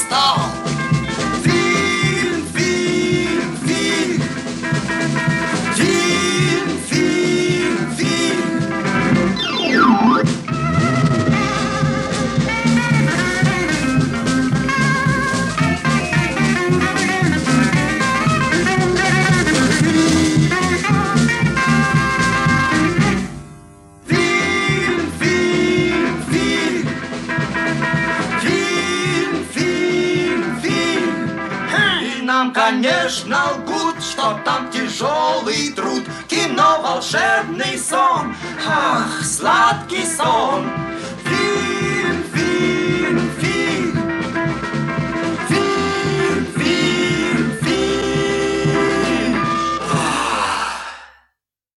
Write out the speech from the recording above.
стал. Фильм, фильм, фильм. Фильм, фильм, фильм. Нам, конечно, лгут, что там тяжелый труд. Кино, волшебный сон, ах, сладкий сон.